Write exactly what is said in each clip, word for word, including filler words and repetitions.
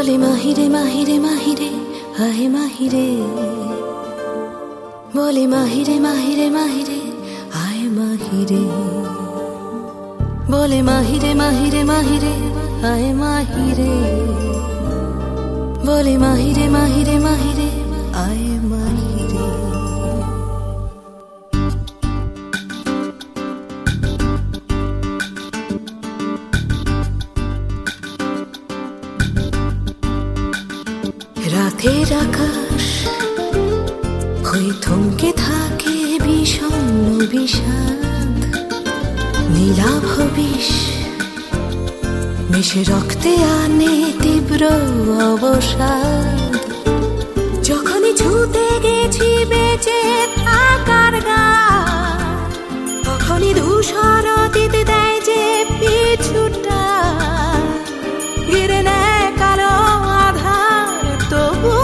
বলে মাহিরে মাহিরে মাহিরে আহে মাহিরে, বলে মাহিরে মাহিরে মাহিরে আয় মাহিরে, বলে মাহিরে মাহিরে মাহিরে আয় মাহিরে, বলে মাহিরে মাহিরে মাহিরে আয় মাহিরে। রাতের আকাশ হয়ে থমকে থাকে বিষণ্ণ বিষাদ, নীলাভ বিষ মিশে রক্তে আনে তীব্র অবসাদ। যখনই ছুতে গেছি বেঁচে থাকার গান, তখনই ধূসর অতীত দেয় যে পিছুটা, ঘিরে নেয় কালো আধার তবু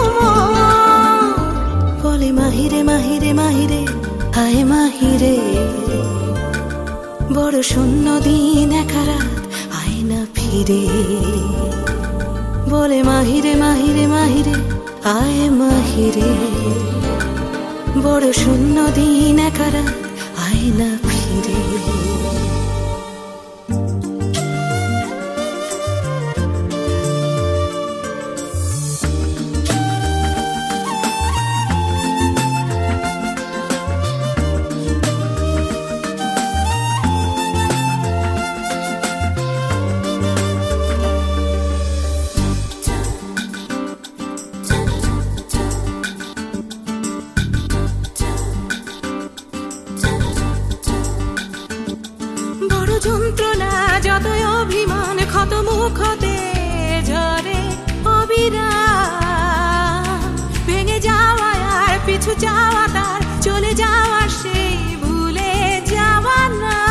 বলে মাহিরে মাহিরে মাহিরে আয় মাহিরে, বড় শূন্য দিন একা রাত আয় না ফিরে, বলে মাহিরে মাহিরে মাহিরে আয় মাহিরে, বড় শূন্য দিন একা রাত আয় না ফিরে। যন্ত্রণা যতই অভিমান ক্ষত মুখতে ঝরে অবিরাম, ভেঙে যাওয়া আর পিছু যাওয়া তার চলে যাওয়া সেই ভুলে যাওয়া না।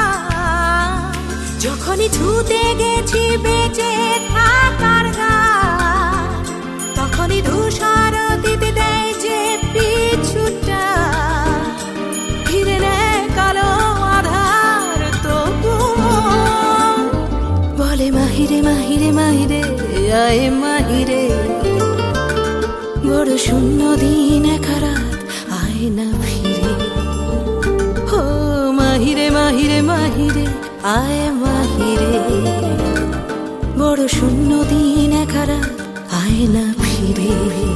যখনই ছুতে গেছি বেঁচে থাকার গান, তখনই ধূসর দিতে দেয় যে পিছুটা, ঘিরে নেয় কালো আধার তবু বলে মাহিরে মাহিরে মাহিরে আয় মাহিরে, বড় শূন্য দিন একা রাত আয় না ফিরে, ও মাহিরে মাহিরে মাহিরে আয় মাহিরে, বড় শূন্য দিন একা রাত আয় না ফিরে।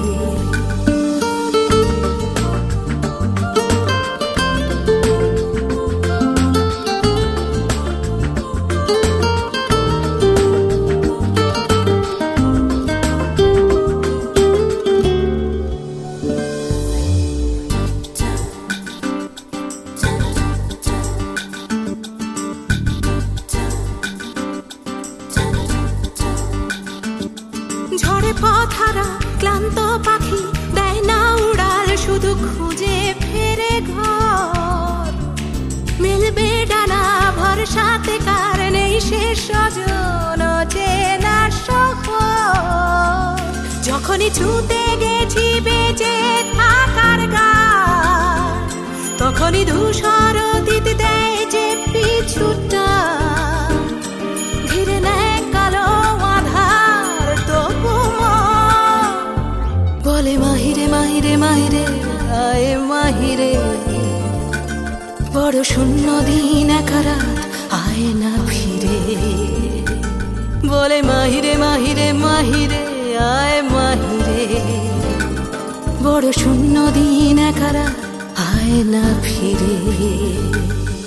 ঝড়ে পথহারা ক্লান্ত পাখি দেয় না উড়াল, শুধু খুঁজে ফেরে ঘর, মিলবে ডানা ভরসাতে কার নেই সে স্বজন চেনা শহর। যখনই ছুতে গেছি বেঁচে থাকার গান, তখনই ধূসর দিতে দেয় যে পিছুটা, ঘিরে নেয় কালো আধার তবু বলে মাহিরে মাহিরে মাহিরে আয় মাহিরে, বড় শূন্য দিন একা রাত আয় না ফিরে, বলে মাহিরে মাহিরে মাহিরে আয় মাহিরে, বড় শূন্য দিন একা রাত আয় না ফিরে।